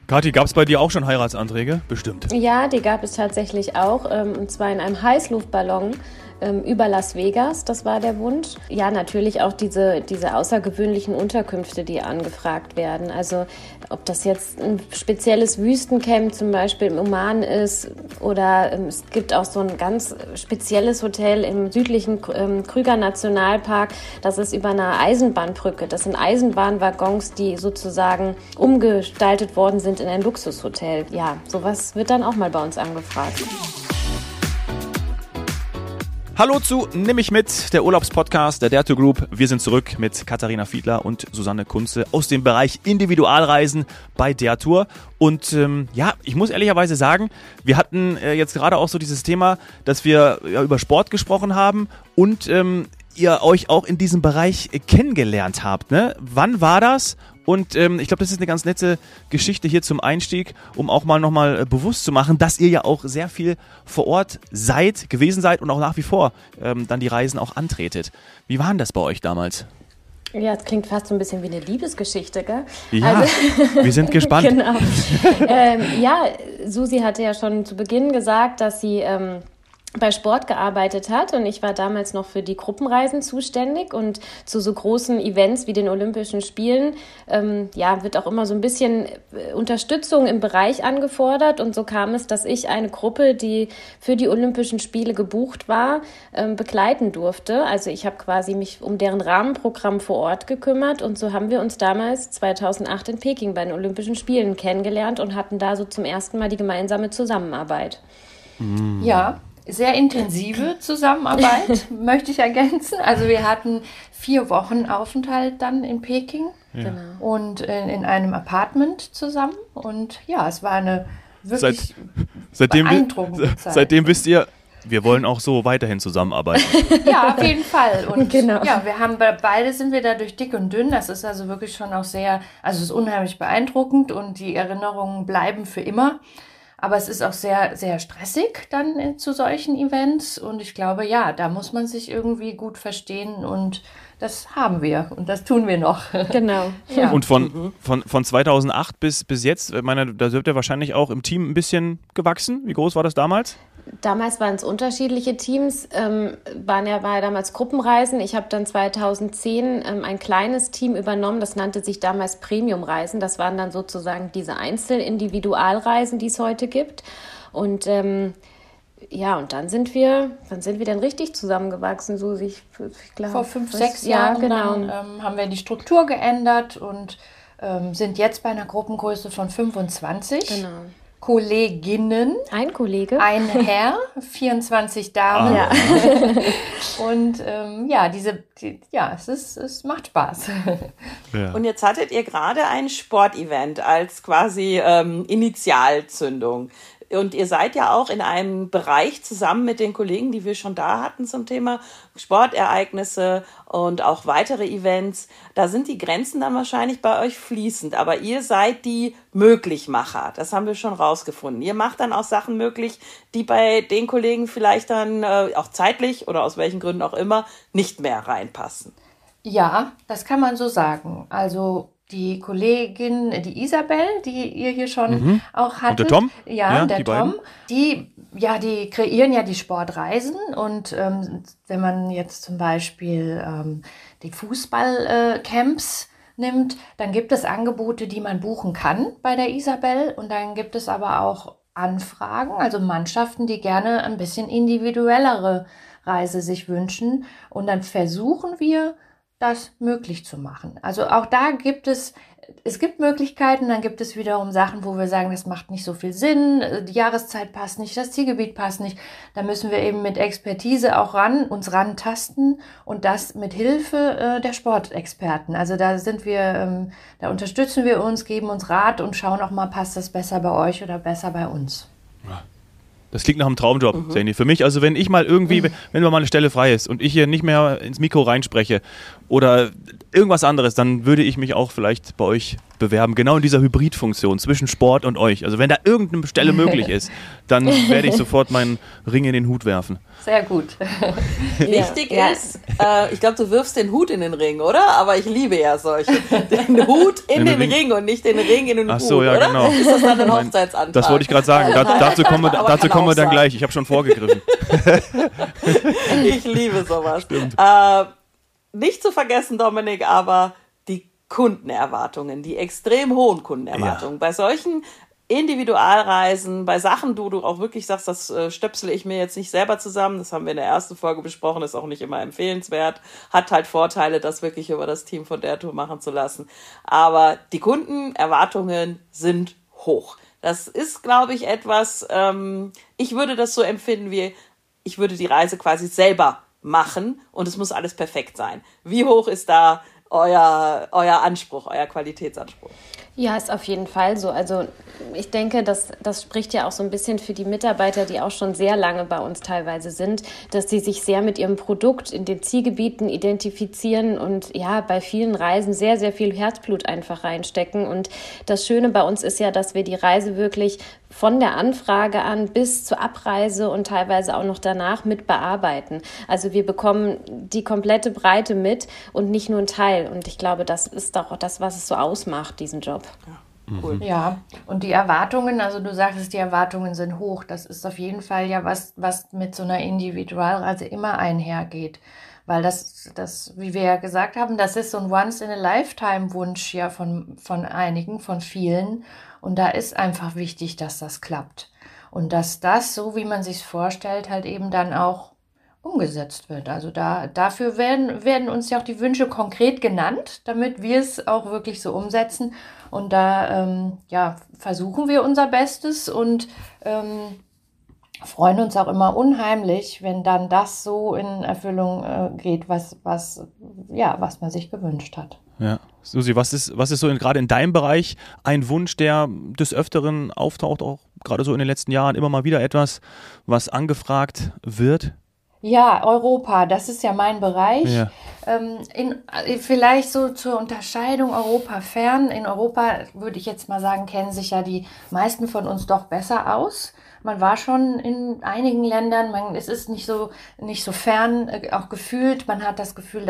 Kathi, gab es bei dir auch schon Heiratsanträge? Bestimmt. Ja, die gab es tatsächlich auch, und zwar in einem Heißluftballon über Las Vegas, das war der Wunsch. Ja, natürlich auch diese außergewöhnlichen Unterkünfte, die angefragt werden. Also ob das jetzt ein spezielles Wüstencamp zum Beispiel im Oman ist oder es gibt auch so ein ganz spezielles Hotel im südlichen Krüger Nationalpark. Das ist über einer Eisenbahnbrücke. Das sind Eisenbahnwaggons, die sozusagen umgestaltet worden sind in ein Luxushotel. Ja, sowas wird dann auch mal bei uns angefragt. Hallo zu Nimm mich mit, der Urlaubspodcast der Dare to Group. Wir sind zurück mit Katharina Fiedler und Susanne Kunze aus dem Bereich Individualreisen bei Dare Tour. Und ich muss ehrlicherweise sagen, wir hatten jetzt gerade auch so dieses Thema, dass wir über Sport gesprochen haben und ihr euch auch in diesem Bereich kennengelernt habt. Ne? Wann war das? Und ich glaube, das ist eine ganz nette Geschichte hier zum Einstieg, um auch mal nochmal bewusst zu machen, dass ihr ja auch sehr viel vor Ort gewesen seid und auch nach wie vor dann die Reisen auch antretet. Wie war denn das bei euch damals? Ja, es klingt fast so ein bisschen wie eine Liebesgeschichte, gell? Ja, wir sind gespannt. Genau. Susi hatte ja schon zu Beginn gesagt, dass sie bei Sport gearbeitet hat und ich war damals noch für die Gruppenreisen zuständig und zu so großen Events wie den Olympischen Spielen wird auch immer so ein bisschen Unterstützung im Bereich angefordert und so kam es, dass ich eine Gruppe, die für die Olympischen Spiele gebucht war, begleiten durfte. Also ich habe quasi mich um deren Rahmenprogramm vor Ort gekümmert und so haben wir uns damals 2008 in Peking bei den Olympischen Spielen kennengelernt und hatten da so zum ersten Mal die gemeinsame Zusammenarbeit. Ja, sehr intensive Zusammenarbeit, möchte ich ergänzen. Also wir hatten 4 Wochen Aufenthalt dann in Peking und in einem Apartment zusammen. Und ja, es war eine wirklich beeindruckende Zeit. Seitdem wisst ihr, wir wollen auch so weiterhin zusammenarbeiten. Ja, auf jeden Fall. Und genau. Ja, beide sind wir dadurch dick und dünn. Das ist also wirklich schon auch es ist unheimlich beeindruckend und die Erinnerungen bleiben für immer. Aber es ist auch sehr, sehr stressig dann zu solchen Events und ich glaube, ja, da muss man sich irgendwie gut verstehen und das haben wir und das tun wir noch. Genau. Ja. Und von 2008 bis jetzt, ich meine, da seid ihr wahrscheinlich auch im Team ein bisschen gewachsen. Wie groß war das damals? Damals waren es unterschiedliche Teams, war ja damals Gruppenreisen. Ich habe dann 2010 ein kleines Team übernommen, das nannte sich damals Premiumreisen. Das waren dann sozusagen diese Einzel-Individualreisen, die es heute gibt. Und und dann sind wir dann richtig zusammengewachsen, Susi. Ich glaube, vor 5, 6 Jahren genau. Dann, haben wir die Struktur geändert und sind jetzt bei einer Gruppengröße von 25. Genau. Kolleginnen. Ein Kollege. Ein Herr, 24 Damen. Ja. Und es macht Spaß. Ja. Und jetzt hattet ihr gerade ein Sportevent als quasi Initialzündung. Und ihr seid ja auch in einem Bereich zusammen mit den Kollegen, die wir schon da hatten zum Thema Sportereignisse und auch weitere Events. Da sind die Grenzen dann wahrscheinlich bei euch fließend. Aber ihr seid die Möglichmacher. Das haben wir schon rausgefunden. Ihr macht dann auch Sachen möglich, die bei den Kollegen vielleicht dann auch zeitlich oder aus welchen Gründen auch immer nicht mehr reinpassen. Ja, das kann man so sagen. Also die Kollegin, die Isabel, die ihr hier schon auch hattet. Und der Tom? Ja, der Tom. Die kreieren ja die Sportreisen. Und wenn man jetzt zum Beispiel die Fußballcamps nimmt, dann gibt es Angebote, die man buchen kann bei der Isabel. Und dann gibt es aber auch Anfragen, also Mannschaften, die gerne ein bisschen individuellere Reise sich wünschen. Und dann versuchen wir, das möglich zu machen. Also auch da gibt es Möglichkeiten, dann gibt es wiederum Sachen, wo wir sagen, das macht nicht so viel Sinn, die Jahreszeit passt nicht, das Zielgebiet passt nicht. Da müssen wir eben mit Expertise auch uns rantasten und das mit Hilfe der Sportexperten. Also da da unterstützen wir uns, geben uns Rat und schauen auch mal, passt das besser bei euch oder besser bei uns. Ja. Das klingt nach einem Traumjob, Sandy. Für mich, also wenn ich mal irgendwie, wenn mal eine Stelle frei ist und ich hier nicht mehr ins Mikro reinspreche oder irgendwas anderes, dann würde ich mich auch vielleicht bei euch bewerben, genau in dieser Hybridfunktion zwischen Sport und euch. Also wenn da irgendeine Stelle möglich ist, dann werde ich sofort meinen Ring in den Hut werfen. Sehr gut. Wichtig ist, ich glaube, du wirfst den Hut in den Ring, oder? Aber ich liebe ja solche. Den Hut in den Ring und nicht den Ring in den Hut, Ach so, ja, oder? genau. Ist das dann ein Hochzeitsantrag? Das wollte ich gerade sagen. Dazu kommen wir dann gleich. Ich habe schon vorgegriffen. Ich liebe sowas. Nicht zu vergessen, Dominik, aber die Kundenerwartungen, die extrem hohen Kundenerwartungen. Ja. Bei solchen Individualreisen, bei Sachen, du auch wirklich sagst, das stöpsele ich mir jetzt nicht selber zusammen, das haben wir in der ersten Folge besprochen, ist auch nicht immer empfehlenswert, hat halt Vorteile, das wirklich über das Team von der Tour machen zu lassen. Aber die Kundenerwartungen sind hoch. Das ist, glaube ich, etwas, ich würde das so empfinden wie, ich würde die Reise quasi selber machen und es muss alles perfekt sein. Wie hoch ist da euer Anspruch, euer Qualitätsanspruch? Ja, ist auf jeden Fall so. Also ich denke, das spricht ja auch so ein bisschen für die Mitarbeiter, die auch schon sehr lange bei uns teilweise sind, dass sie sich sehr mit ihrem Produkt in den Zielgebieten identifizieren und ja, bei vielen Reisen sehr, sehr viel Herzblut einfach reinstecken. Und das Schöne bei uns ist ja, dass wir die Reise wirklich von der Anfrage an bis zur Abreise und teilweise auch noch danach mit bearbeiten. Also wir bekommen die komplette Breite mit und nicht nur einen Teil. Und ich glaube, das ist auch das, was es so ausmacht, diesen Job. Ja, cool. Ja, und die Erwartungen, also du sagtest, die Erwartungen sind hoch. Das ist auf jeden Fall ja was mit so einer Individualreise immer einhergeht. Weil das, wie wir ja gesagt haben, das ist so ein Once-in-a-Lifetime-Wunsch ja von einigen, von vielen. Und da ist einfach wichtig, dass das klappt. Und dass das, so wie man sich vorstellt, halt eben dann auch umgesetzt wird. Also dafür werden uns ja auch die Wünsche konkret genannt, damit wir es auch wirklich so umsetzen. Und da versuchen wir unser Bestes und freuen uns auch immer unheimlich, wenn dann das so in Erfüllung geht, was man sich gewünscht hat. Ja. Susi, was ist so gerade in deinem Bereich ein Wunsch, der des Öfteren auftaucht, auch gerade so in den letzten Jahren immer mal wieder etwas, was angefragt wird? Ja, Europa, das ist ja mein Bereich. Ja. Vielleicht so zur Unterscheidung Europa fern. In Europa, würde ich jetzt mal sagen, kennen sich ja die meisten von uns doch besser aus. Man war schon in einigen Ländern, es ist nicht so fern, auch gefühlt. Man hat das Gefühl,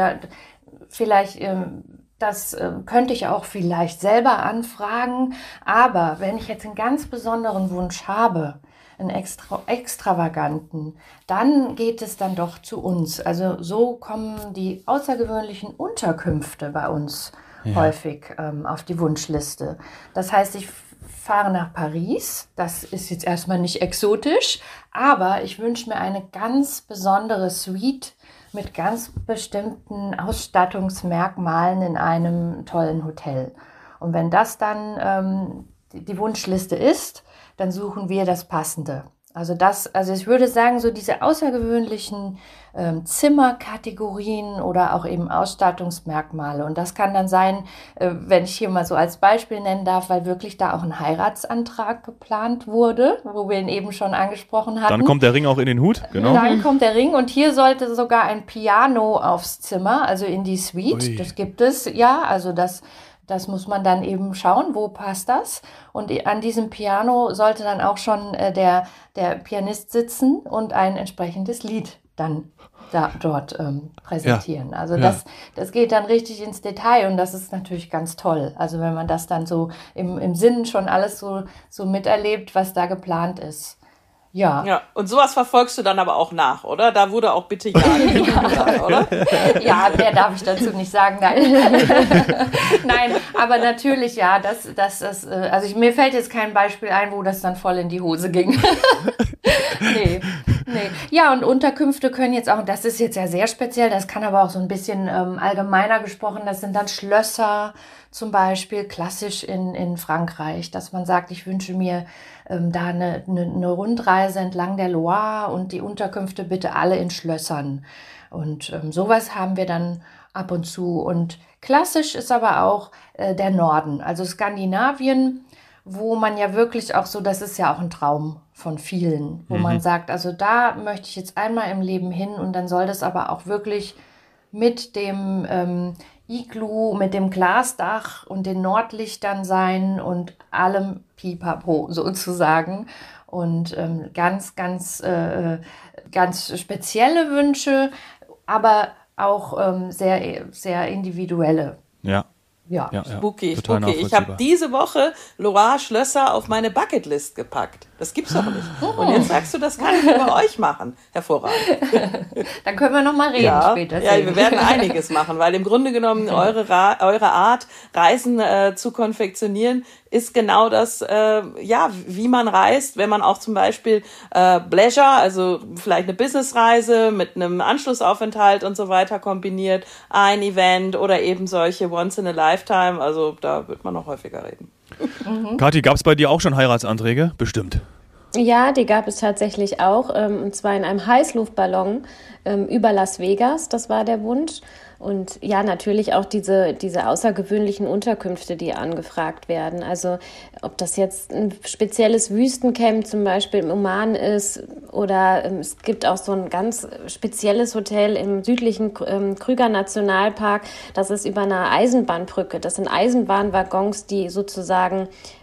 das könnte ich auch vielleicht selber anfragen. Aber wenn ich jetzt einen ganz besonderen Wunsch habe, einen extravaganten, dann geht es dann doch zu uns. Also so kommen die außergewöhnlichen Unterkünfte bei uns häufig auf die Wunschliste. Das heißt, ich fahre nach Paris. Das ist jetzt erstmal nicht exotisch, aber ich wünsche mir eine ganz besondere Suite mit ganz bestimmten Ausstattungsmerkmalen in einem tollen Hotel. Und wenn das dann die Wunschliste ist, dann suchen wir das Passende. Also ich würde sagen, so diese außergewöhnlichen Zimmerkategorien oder auch eben Ausstattungsmerkmale. Und das kann dann sein, wenn ich hier mal so als Beispiel nennen darf, weil wirklich da auch ein Heiratsantrag geplant wurde, wo wir ihn eben schon angesprochen hatten. Dann kommt der Ring auch in den Hut, genau. Dann kommt der Ring und hier sollte sogar ein Piano aufs Zimmer, also in die Suite. Ui. Das gibt es, ja, also das muss man dann eben schauen, wo passt das. Und an diesem Piano sollte dann auch schon der Pianist sitzen und ein entsprechendes Lied dann dort präsentieren. Also das geht dann richtig ins Detail und das ist natürlich ganz toll. Also wenn man das dann so im Sinn schon alles so miterlebt, was da geplant ist. Ja, und sowas verfolgst du dann aber auch nach, oder? Da wurde auch bitte ja gesagt, oder? Ja, mehr darf ich dazu nicht sagen, nein. Nein, aber natürlich, ja, also mir fällt jetzt kein Beispiel ein, wo das dann voll in die Hose ging. Nee. Ja, und Unterkünfte können jetzt auch, das ist jetzt ja sehr speziell, das kann aber auch so ein bisschen allgemeiner gesprochen, das sind dann Schlösser, zum Beispiel klassisch in Frankreich, dass man sagt, ich wünsche mir da eine Rundreise entlang der Loire und die Unterkünfte bitte alle in Schlössern. Und sowas haben wir dann ab und zu. Und klassisch ist aber auch der Norden, also Skandinavien, wo man ja wirklich auch so, das ist ja auch ein Traum von vielen, wo man sagt, also da möchte ich jetzt einmal im Leben hin und dann soll das aber auch wirklich mit dem Iglu, mit dem Glasdach und den Nordlichtern sein und allem Pipapo sozusagen. Und ganz spezielle Wünsche, aber auch sehr, sehr individuelle. Ja. Ja. Spooky. Ich habe diese Woche Loire Schlösser auf meine Bucketlist gepackt. Das gibt's doch nicht. Und jetzt sagst du, das kann ich bei euch machen. Hervorragend. Dann können wir noch mal reden später. Ja, wir werden einiges machen, weil im Grunde genommen eure Art, Reisen zu konfektionieren, ist genau das, wie man reist, wenn man auch zum Beispiel Pleasure, also vielleicht eine Businessreise mit einem Anschlussaufenthalt und so weiter kombiniert, ein Event oder eben solche Once in a Lifetime, also da wird man noch häufiger reden. Kathi, gab es bei dir auch schon Heiratsanträge? Bestimmt. Ja, die gab es tatsächlich auch, und zwar in einem Heißluftballon über Las Vegas, das war der Wunsch. Und ja, natürlich auch diese außergewöhnlichen Unterkünfte, die angefragt werden. Also ob das jetzt ein spezielles Wüstencamp zum Beispiel im Oman ist oder es gibt auch so ein ganz spezielles Hotel im südlichen Krüger Nationalpark. Das ist über einer Eisenbahnbrücke. Das sind Eisenbahnwaggons, die sozusagen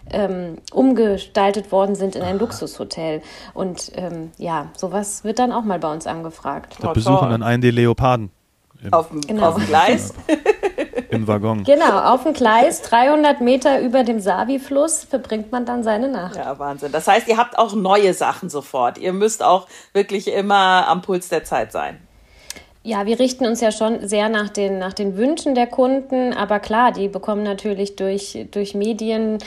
umgestaltet worden sind in ein Luxushotel. Und sowas wird dann auch mal bei uns angefragt. Da besuchen dann einen die Leoparden. Auf dem Gleis. Im Waggon. Genau, auf dem Gleis, 300 Meter über dem Savi-Fluss verbringt man dann seine Nacht. Ja, Wahnsinn. Das heißt, ihr habt auch neue Sachen sofort. Ihr müsst auch wirklich immer am Puls der Zeit sein. Ja, wir richten uns ja schon sehr nach den Wünschen der Kunden, aber klar, die bekommen natürlich durch Medien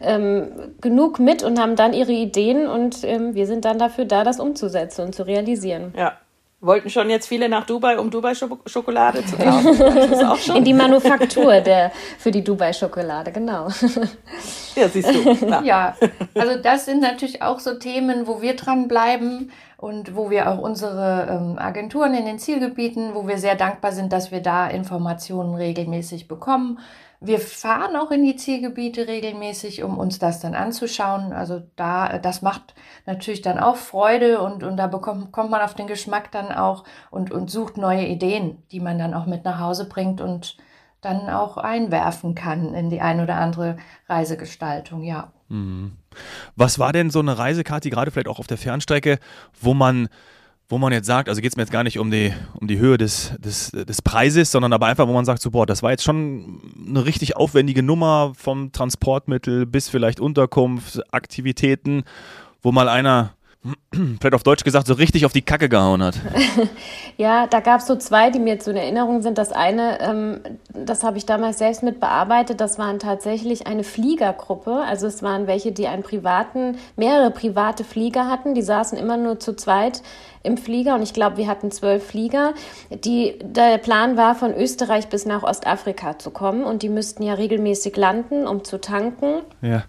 genug mit und haben dann ihre Ideen und wir sind dann dafür da, das umzusetzen und zu realisieren. Ja. Wollten schon jetzt viele nach Dubai, um Dubai-Schokolade zu kaufen? Das auch schon? In die Manufaktur für die Dubai-Schokolade, genau. Ja, siehst du. Klar. Ja, also das sind natürlich auch so Themen, wo wir dranbleiben und wo wir auch unsere Agenturen in den Zielgebieten, wo wir sehr dankbar sind, dass wir da Informationen regelmäßig bekommen. Wir fahren auch in die Zielgebiete regelmäßig, um uns das dann anzuschauen. Also das macht natürlich dann auch Freude und da kommt man auf den Geschmack dann auch und sucht neue Ideen, die man dann auch mit nach Hause bringt und dann auch einwerfen kann in die ein oder andere Reisegestaltung, ja. Mhm. Was war denn so eine Reise, Kathi, gerade vielleicht auch auf der Fernstrecke, wo man jetzt sagt, also geht es mir jetzt gar nicht um die Höhe des Preises, sondern aber einfach, wo man sagt, so, boah, das war jetzt schon eine richtig aufwendige Nummer vom Transportmittel bis vielleicht Unterkunft, Aktivitäten, wo mal einer, vielleicht auf Deutsch gesagt, so richtig auf die Kacke gehauen hat. Ja, da gab es so zwei, die mir jetzt so in Erinnerung sind. Das eine, das habe ich damals selbst mit bearbeitet, das waren tatsächlich eine Fliegergruppe. Also es waren welche, die mehrere private Flieger hatten. Die saßen immer nur zu zweit im Flieger und ich glaube, wir hatten 12 Flieger. Der Plan war, von Österreich bis nach Ostafrika zu kommen und die müssten ja regelmäßig landen, um zu tanken. Ja.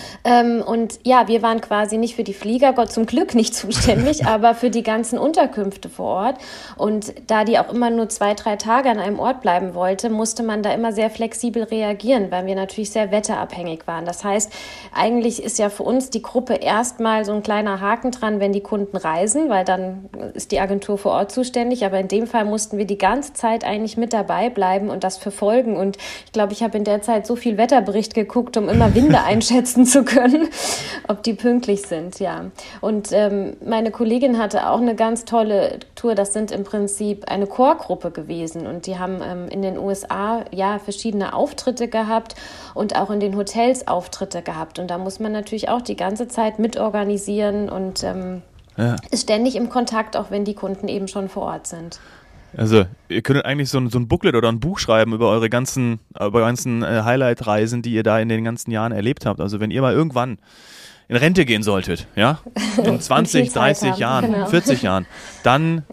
Und ja, wir waren quasi nicht für die Flieger, Gott zum Glück nicht zuständig, aber für die ganzen Unterkünfte vor Ort. Und da die auch immer nur 2-3 Tage an einem Ort bleiben wollte, musste man da immer sehr flexibel reagieren, weil wir natürlich sehr wetterabhängig waren. Das heißt, eigentlich ist ja für uns die Gruppe erstmal so ein kleiner Haken dran, wenn die Kunden reisen, weil dann ist die Agentur vor Ort zuständig. Aber in dem Fall mussten wir die ganze Zeit eigentlich mit dabei bleiben und das verfolgen. Und ich glaube, ich habe in der Zeit so viel Wetterbericht geguckt, um immer Winde einschätzen zu können, ob die pünktlich sind, ja. Und meine Kollegin hatte auch eine ganz tolle Tour. Das sind im Prinzip eine Chorgruppe gewesen und die haben in den USA ja verschiedene Auftritte gehabt und auch in den Hotels Auftritte gehabt. Und da muss man natürlich auch die ganze Zeit mitorganisieren und ist ständig im Kontakt, auch wenn die Kunden eben schon vor Ort sind. Also ihr könntet eigentlich so ein Booklet oder ein Buch schreiben über eure ganzen Highlight-Reisen, die ihr da in den ganzen Jahren erlebt habt. Also wenn ihr mal irgendwann in Rente gehen solltet, ja, in 20, 30 Jahren, genau. 40 Jahren, dann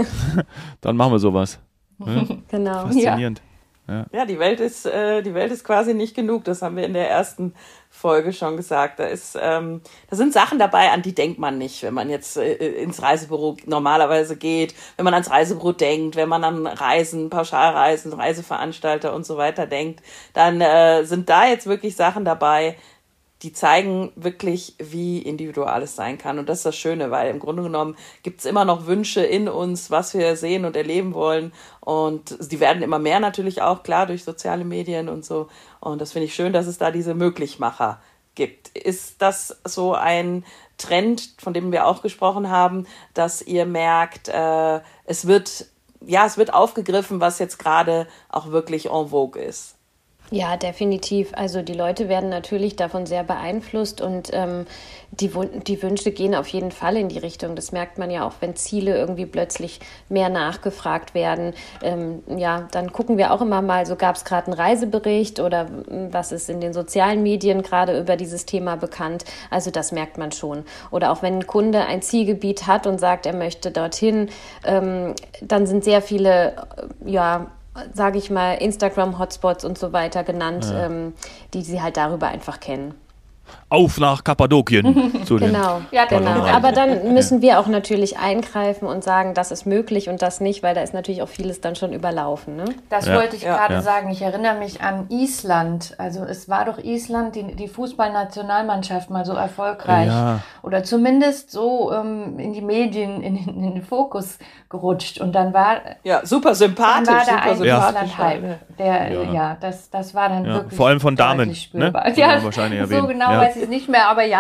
machen wir sowas. Ja? Genau. Faszinierend. Ja, die Welt ist quasi nicht genug. Das haben wir in der ersten Folge schon gesagt. Da sind Sachen dabei, an die denkt man nicht, wenn man jetzt ins Reisebüro normalerweise geht, wenn man ans Reisebüro denkt, wenn man an Reisen, Pauschalreisen, Reiseveranstalter und so weiter denkt, dann sind da jetzt wirklich Sachen dabei, die zeigen wirklich, wie individual es sein kann. Und das ist das Schöne, weil im Grunde genommen gibt es immer noch Wünsche in uns, was wir sehen und erleben wollen. Und die werden immer mehr natürlich auch, klar, durch soziale Medien und so. Und das finde ich schön, dass es da diese Möglichmacher gibt. Ist das so ein Trend, von dem wir auch gesprochen haben, dass ihr merkt, es wird aufgegriffen, was jetzt gerade auch wirklich en vogue ist? Ja, definitiv. Also die Leute werden natürlich davon sehr beeinflusst und die Wünsche gehen auf jeden Fall in die Richtung. Das merkt man ja auch, wenn Ziele irgendwie plötzlich mehr nachgefragt werden. Dann gucken wir auch immer mal, so gab es gerade einen Reisebericht oder was ist in den sozialen Medien gerade über dieses Thema bekannt. Also das merkt man schon. Oder auch wenn ein Kunde ein Zielgebiet hat und sagt, er möchte dorthin, dann sind sehr viele, sage ich mal, Instagram-Hotspots und so weiter genannt, die sie halt darüber einfach kennen. Auf nach Kappadokien. Genau. Aber dann müssen wir auch natürlich eingreifen und sagen, das ist möglich und das nicht, weil da ist natürlich auch vieles dann schon überlaufen. Ne? Das wollte ich gerade sagen. Ich erinnere mich an Island. Also es war doch Island, die Fußballnationalmannschaft mal so erfolgreich. Ja. Oder zumindest so in die Medien, in den Fokus gerutscht. Und dann war... Ja, super sympathisch. Dann war da ein Island-Hype. Das war dann wirklich... Vor allem von Damen. Spürbar. Ne? Ja, wahrscheinlich so erwähnen. genau weiß ich es nicht mehr, aber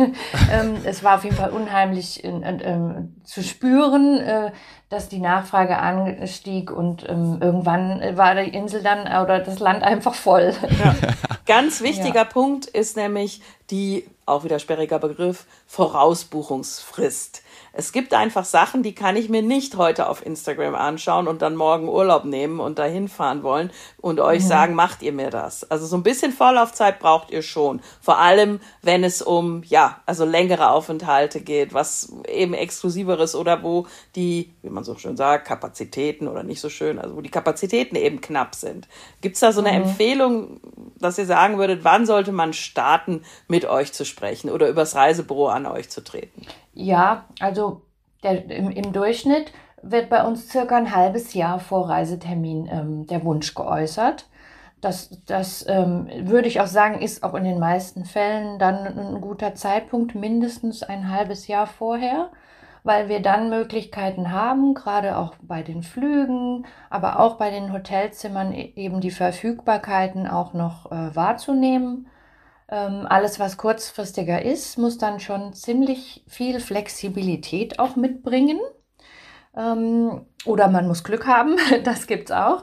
es war auf jeden Fall unheimlich zu spüren, dass die Nachfrage anstieg und irgendwann war die Insel dann oder das Land einfach voll. Ja. Ganz wichtiger Punkt ist nämlich die, auch wieder sperriger Begriff, Vorausbuchungsfrist. Es gibt einfach Sachen, die kann ich mir nicht heute auf Instagram anschauen und dann morgen Urlaub nehmen und dahin fahren wollen und euch sagen, macht ihr mir das? Also so ein bisschen Vorlaufzeit braucht ihr schon. Vor allem, wenn es um, längere Aufenthalte geht, was eben Exklusiveres oder wo die, wie man so schön sagt, Kapazitäten oder nicht so schön, also wo die Kapazitäten eben knapp sind. Gibt es da so eine Empfehlung, dass ihr sagen würdet, wann sollte man starten, mit euch zu sprechen oder übers Reisebüro an euch zu treten? Ja, also im Durchschnitt wird bei uns circa ein halbes Jahr vor Reisetermin der Wunsch geäußert. Das würde ich auch sagen, ist auch in den meisten Fällen dann ein guter Zeitpunkt, mindestens ein halbes Jahr vorher, weil wir dann Möglichkeiten haben, gerade auch bei den Flügen, aber auch bei den Hotelzimmern eben die Verfügbarkeiten auch noch wahrzunehmen. Alles, was kurzfristiger ist, muss dann schon ziemlich viel Flexibilität auch mitbringen. Oder man muss Glück haben, das gibt's auch.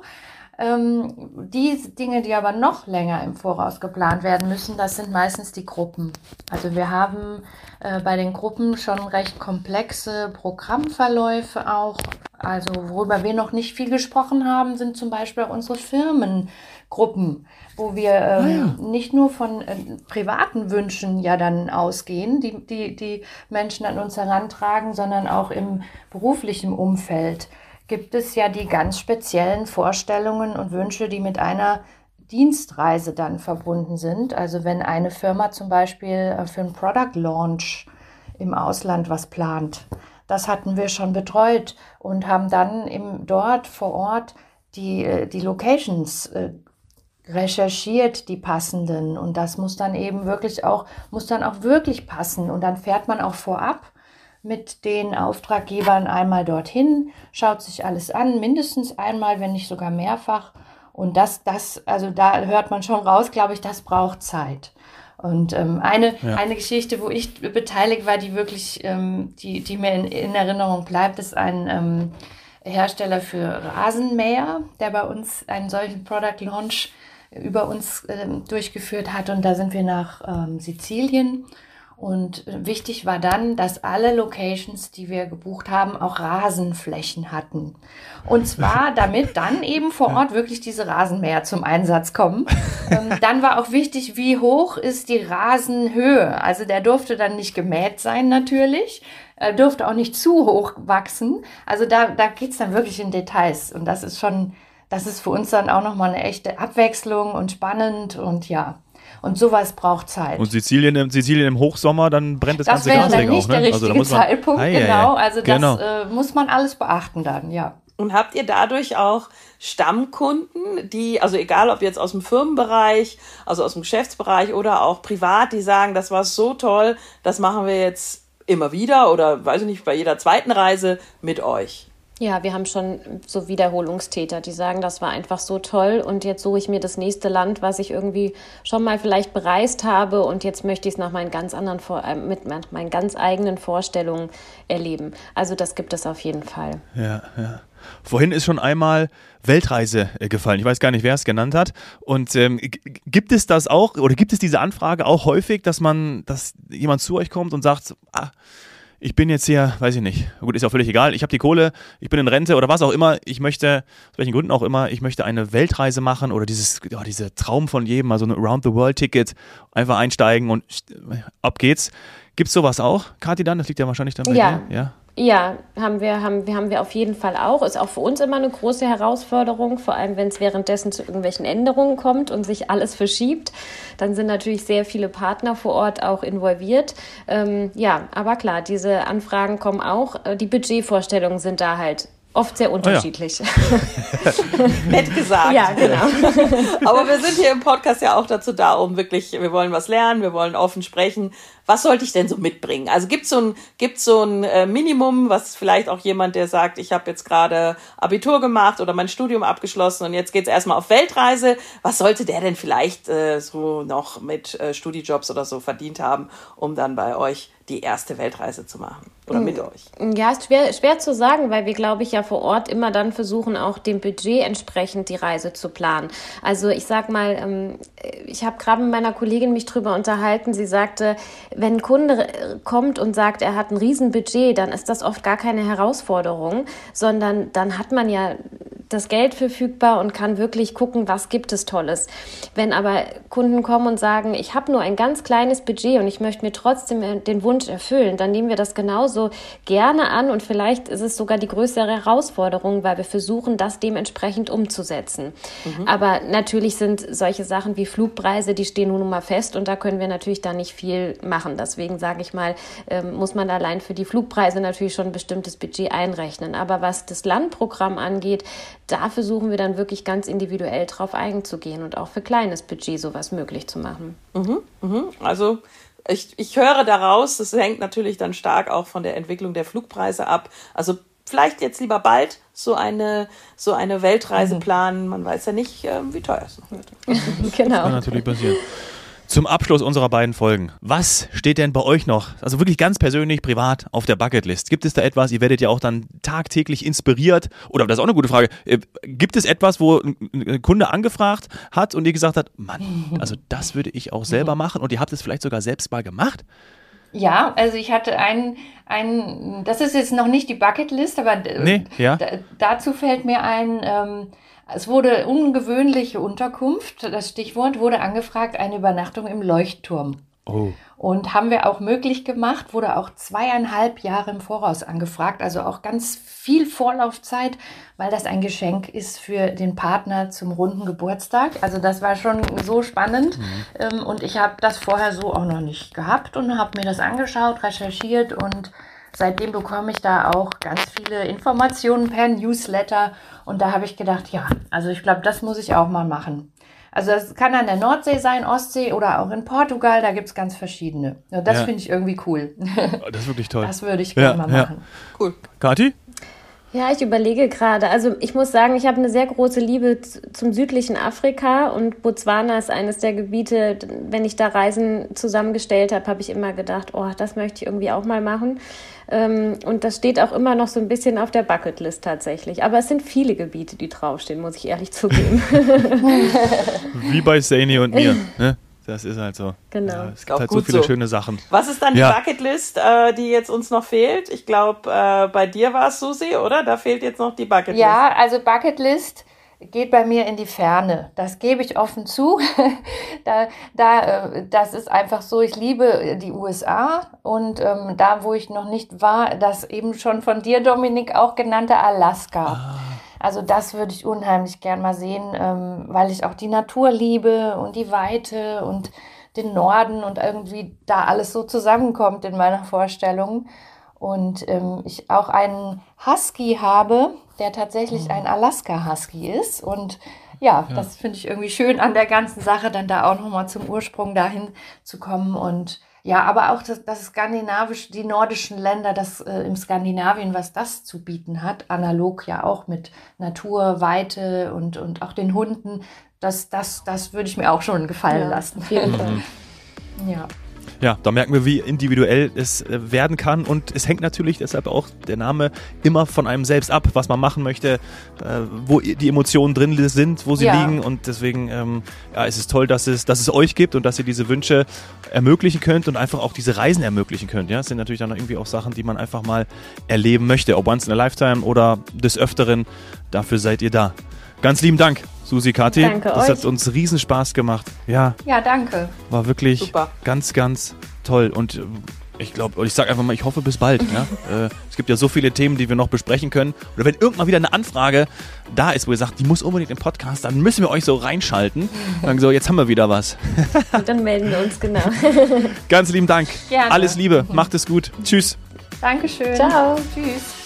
Die Dinge, die aber noch länger im Voraus geplant werden müssen, das sind meistens die Gruppen. Also wir haben bei den Gruppen schon recht komplexe Programmverläufe auch. Also worüber wir noch nicht viel gesprochen haben, sind zum Beispiel auch unsere Firmengruppen, wo wir nicht nur von privaten Wünschen ja dann ausgehen, die Menschen an uns herantragen, sondern auch im beruflichen Umfeld gibt es ja die ganz speziellen Vorstellungen und Wünsche, die mit einer Dienstreise dann verbunden sind. Also wenn eine Firma zum Beispiel für einen Product Launch im Ausland was plant, das hatten wir schon betreut und haben dann dort vor Ort die Locations recherchiert, die passenden. Und das muss dann eben wirklich auch wirklich passen. Und dann fährt man auch vorab mit den Auftraggebern einmal dorthin, schaut sich alles an, mindestens einmal, wenn nicht sogar mehrfach. Und also da hört man schon raus, glaube ich, das braucht Zeit. Und eine Geschichte, wo ich beteiligt war, die wirklich, die mir in Erinnerung bleibt, ist ein Hersteller für Rasenmäher, der bei uns einen solchen Product Launch über uns durchgeführt hat. Und da sind wir nach Sizilien. Und wichtig war dann, dass alle Locations, die wir gebucht haben, auch Rasenflächen hatten. Und zwar, damit dann eben vor Ort wirklich diese Rasenmäher zum Einsatz kommen. Dann war auch wichtig, wie hoch ist die Rasenhöhe. Also der durfte dann nicht gemäht sein natürlich, durfte auch nicht zu hoch wachsen. Also da geht's dann wirklich in Details. Und das ist für uns dann auch nochmal eine echte Abwechslung und spannend und ja. Und sowas braucht Zeit. Und Sizilien im Hochsommer, dann brennt das ganze Gas weg auch. Das wäre dann nicht der richtige Zeitpunkt, genau. Also das muss man alles beachten dann, ja. Und habt ihr dadurch auch Stammkunden, die, also egal ob jetzt aus dem Firmenbereich, also aus dem Geschäftsbereich oder auch privat, die sagen, das war so toll, das machen wir jetzt immer wieder oder, weiß ich nicht, bei jeder zweiten Reise mit euch? Ja, wir haben schon so Wiederholungstäter, die sagen, das war einfach so toll und jetzt suche ich mir das nächste Land, was ich irgendwie schon mal vielleicht bereist habe und jetzt möchte ich es nach meinen ganz anderen, mit meinen ganz eigenen Vorstellungen erleben. Also das gibt es auf jeden Fall. Ja, ja. Vorhin ist schon einmal Weltreise gefallen. Ich weiß gar nicht, wer es genannt hat. Und gibt es das auch oder gibt es diese Anfrage auch häufig, dass jemand zu euch kommt und sagt, ich bin jetzt hier, weiß ich nicht, gut, ist auch völlig egal, ich habe die Kohle, ich bin in Rente oder was auch immer, ich möchte, aus welchen Gründen auch immer, ich möchte eine Weltreise machen oder dieser Traum von jedem, also ein Around-the-World-Ticket, einfach einsteigen und ab geht's. Gibt's sowas auch, Kathi, dann? Das liegt ja wahrscheinlich dann bei dir. Ja. Ja, haben wir auf jeden Fall auch. Ist auch für uns immer eine große Herausforderung, vor allem wenn es währenddessen zu irgendwelchen Änderungen kommt und sich alles verschiebt. Dann sind natürlich sehr viele Partner vor Ort auch involviert. Ja, aber klar, diese Anfragen kommen auch. Die Budgetvorstellungen sind da halt oft sehr unterschiedlich. Nett gesagt. Ja, genau. Aber wir sind hier im Podcast ja auch dazu da, um wirklich, wir wollen was lernen, wir wollen offen sprechen. Was sollte ich denn so mitbringen? Also gibt's so ein Minimum, was vielleicht auch jemand, der sagt, ich habe jetzt gerade Abitur gemacht oder mein Studium abgeschlossen und jetzt geht's erstmal auf Weltreise. Was sollte der denn vielleicht so noch mit Studijobs oder so verdient haben, um dann bei euch die erste Weltreise zu machen oder mit euch? Ja, ist schwer zu sagen, weil wir, glaube ich, ja vor Ort immer dann versuchen, auch dem Budget entsprechend die Reise zu planen. Also ich sag mal, ich habe gerade mit meiner Kollegin mich drüber unterhalten, sie sagte, wenn ein Kunde kommt und sagt, er hat ein Riesenbudget, dann ist das oft gar keine Herausforderung, sondern dann hat man ja das Geld verfügbar und kann wirklich gucken, was gibt es Tolles. Wenn aber Kunden kommen und sagen, ich habe nur ein ganz kleines Budget und ich möchte mir trotzdem den Wunsch erfüllen, dann nehmen wir das genauso gerne an und vielleicht ist es sogar die größere Herausforderung, weil wir versuchen, das dementsprechend umzusetzen. Aber natürlich sind solche Sachen wie Flugpreise, die stehen nun mal fest und da können wir natürlich da nicht viel machen. Deswegen sage ich mal, muss man allein für die Flugpreise natürlich schon ein bestimmtes Budget einrechnen. Aber was das Landprogramm angeht, da versuchen wir dann wirklich ganz individuell drauf einzugehen und auch für kleines Budget sowas möglich zu machen. Also ich höre daraus, das hängt natürlich dann stark auch von der Entwicklung der Flugpreise ab. Also vielleicht jetzt lieber bald so eine Weltreise planen. Man weiß ja nicht, wie teuer es noch wird. Genau. Das kann natürlich passieren. Zum Abschluss unserer beiden Folgen. Was steht denn bei euch noch, also wirklich ganz persönlich, privat, auf der Bucketlist? Gibt es da etwas, ihr werdet ja auch dann tagtäglich inspiriert, oder das ist auch eine gute Frage, gibt es etwas, wo ein Kunde angefragt hat und ihr gesagt hat, Mann, also das würde ich auch selber machen und ihr habt es vielleicht sogar selbst mal gemacht? Ja, also ich hatte das ist jetzt noch nicht die Bucketlist, aber dazu fällt mir ein, es wurde ungewöhnliche Unterkunft, das Stichwort wurde angefragt, eine Übernachtung im Leuchtturm. Oh. Und haben wir auch möglich gemacht, wurde auch 2,5 Jahre im Voraus angefragt, also auch ganz viel Vorlaufzeit, weil das ein Geschenk ist für den Partner zum runden Geburtstag. Also das war schon so spannend und ich habe das vorher so auch noch nicht gehabt und habe mir das angeschaut, recherchiert und seitdem bekomme ich da auch ganz viele Informationen per Newsletter und da habe ich gedacht, ja, also ich glaube, das muss ich auch mal machen. Also das kann an der Nordsee sein, Ostsee oder auch in Portugal, da gibt es ganz verschiedene. Ja, das finde ich irgendwie cool. Das ist wirklich toll. Das würde ich gerne mal machen. Cool. Kathi? Ja, ich überlege gerade. Also ich muss sagen, ich habe eine sehr große Liebe zum südlichen Afrika und Botswana ist eines der Gebiete, wenn ich da Reisen zusammengestellt habe, habe ich immer gedacht, oh, das möchte ich irgendwie auch mal machen. Und das steht auch immer noch so ein bisschen auf der Bucketlist tatsächlich. Aber es sind viele Gebiete, die draufstehen, muss ich ehrlich zugeben. Wie bei Saini und mir, ne? Das ist halt so. Genau. Ja, es gibt halt so viele schöne Sachen. Was ist dann die Bucketlist, die jetzt uns noch fehlt? Ich glaube, bei dir war es, Susi, oder? Da fehlt jetzt noch die Bucketlist. Ja, also Bucketlist geht bei mir in die Ferne. Das gebe ich offen zu. Das ist einfach so, ich liebe die USA und da, wo ich noch nicht war, das eben schon von dir, Dominik, auch genannte Alaska. Also das würde ich unheimlich gern mal sehen, weil ich auch die Natur liebe und die Weite und den Norden und irgendwie da alles so zusammenkommt in meiner Vorstellung. Und ich auch einen Husky habe, der tatsächlich ein Alaska-Husky ist. Und ja, das finde ich irgendwie schön an der ganzen Sache, dann da auch nochmal zum Ursprung dahin zu kommen. Und ja, aber auch das skandinavisch, die nordischen Länder, das im Skandinavien, was das zu bieten hat, analog ja auch mit Natur, Weite und auch den Hunden, das würde ich mir auch schon gefallen lassen. Auf jeden Fall. Ja. Ja, da merken wir, wie individuell es werden kann, und es hängt natürlich deshalb auch der Name immer von einem selbst ab, was man machen möchte, wo die Emotionen drin sind, wo sie liegen, und deswegen es ist toll, dass es euch gibt und dass ihr diese Wünsche ermöglichen könnt und einfach auch diese Reisen ermöglichen könnt. Ja, es sind natürlich dann irgendwie auch Sachen, die man einfach mal erleben möchte, ob once in a lifetime oder des Öfteren. Dafür seid ihr da. Ganz lieben Dank, Susi, Kathi. Danke das euch. hat uns riesen Spaß gemacht. Ja, Danke. war wirklich super. Ganz, ganz toll. Und ich sage einfach mal, ich hoffe bis bald. Ja? Es gibt ja so viele Themen, die wir noch besprechen können. Oder wenn irgendwann wieder eine Anfrage da ist, wo ihr sagt, die muss unbedingt im Podcast, dann müssen wir euch so reinschalten. Dann so, jetzt haben wir wieder was. Und dann melden wir uns, genau. Ganz lieben Dank. Gerne. Alles Liebe. Macht es gut. Tschüss. Dankeschön. Ciao. Tschüss.